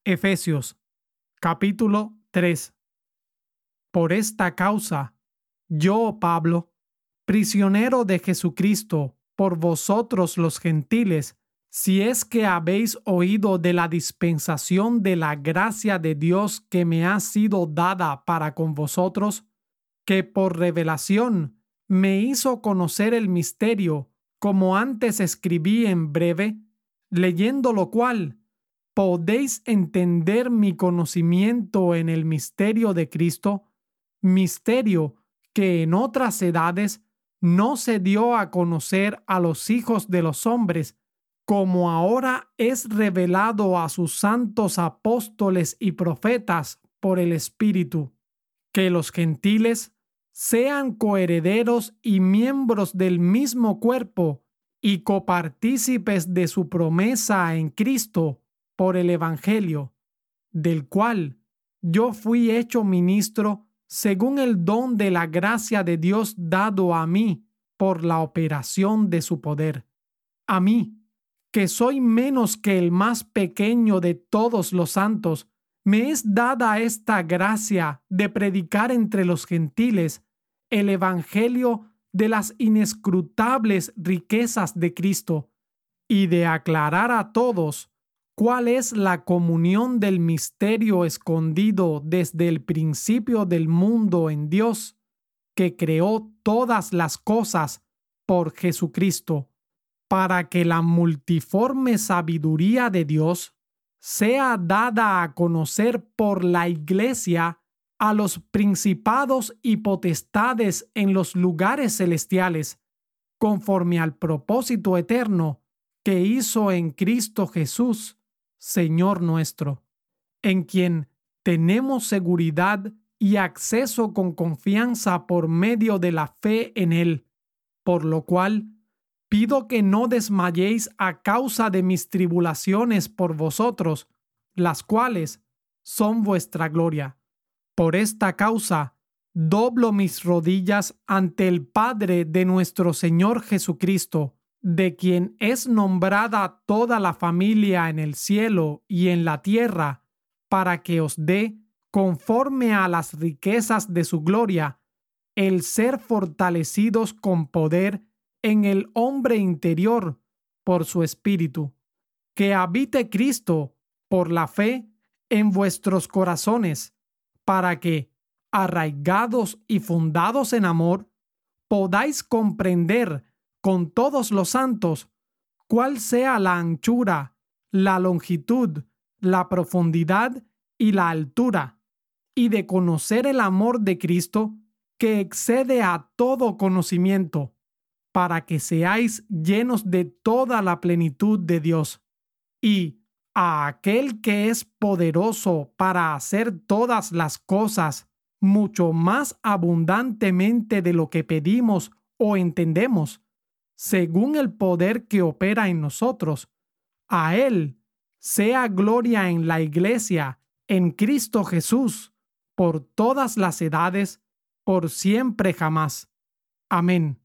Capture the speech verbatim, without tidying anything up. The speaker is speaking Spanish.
Efesios, capítulo tres. Por esta causa, yo, Pablo, prisionero de Jesucristo, por vosotros los gentiles, si es que habéis oído de la dispensación de la gracia de Dios que me ha sido dada para con vosotros, que por revelación me hizo conocer el misterio, como antes escribí en breve, leyendo lo cual, podéis entender mi conocimiento en el misterio de Cristo, misterio que en otras edades no se dio a conocer a los hijos de los hombres, como ahora es revelado a sus santos apóstoles y profetas por el Espíritu, que los gentiles sean coherederos y miembros del mismo cuerpo y copartícipes de su promesa en Cristo por el Evangelio, del cual yo fui hecho ministro según el don de la gracia de Dios dado a mí por la operación de su poder. A mí, que soy menos que el más pequeño de todos los santos, me es dada esta gracia de predicar entre los gentiles el Evangelio de las inescrutables riquezas de Cristo y de aclarar a todos cuál es la comunión del misterio escondido desde el principio del mundo en Dios, que creó todas las cosas por Jesucristo, para que la multiforme sabiduría de Dios sea dada a conocer por la Iglesia a los principados y potestades en los lugares celestiales, conforme al propósito eterno que hizo en Cristo Jesús, Señor nuestro, en quien tenemos seguridad y acceso con confianza por medio de la fe en Él, por lo cual pido que no desmayéis a causa de mis tribulaciones por vosotros, las cuales son vuestra gloria. Por esta causa, doblo mis rodillas ante el Padre de nuestro Señor Jesucristo, de quien es nombrada toda la familia en el cielo y en la tierra, para que os dé, conforme a las riquezas de su gloria, el ser fortalecidos con poder en el hombre interior por su Espíritu, que habite Cristo por la fe en vuestros corazones, para que, arraigados y fundados en amor, podáis comprender con todos los santos cuál sea la anchura, la longitud, la profundidad y la altura, y de conocer el amor de Cristo que excede a todo conocimiento, para que seáis llenos de toda la plenitud de Dios. Y a aquel que es poderoso para hacer todas las cosas mucho más abundantemente de lo que pedimos o entendemos, según el poder que opera en nosotros, a Él sea gloria en la Iglesia, en Cristo Jesús, por todas las edades, por siempre jamás. Amén.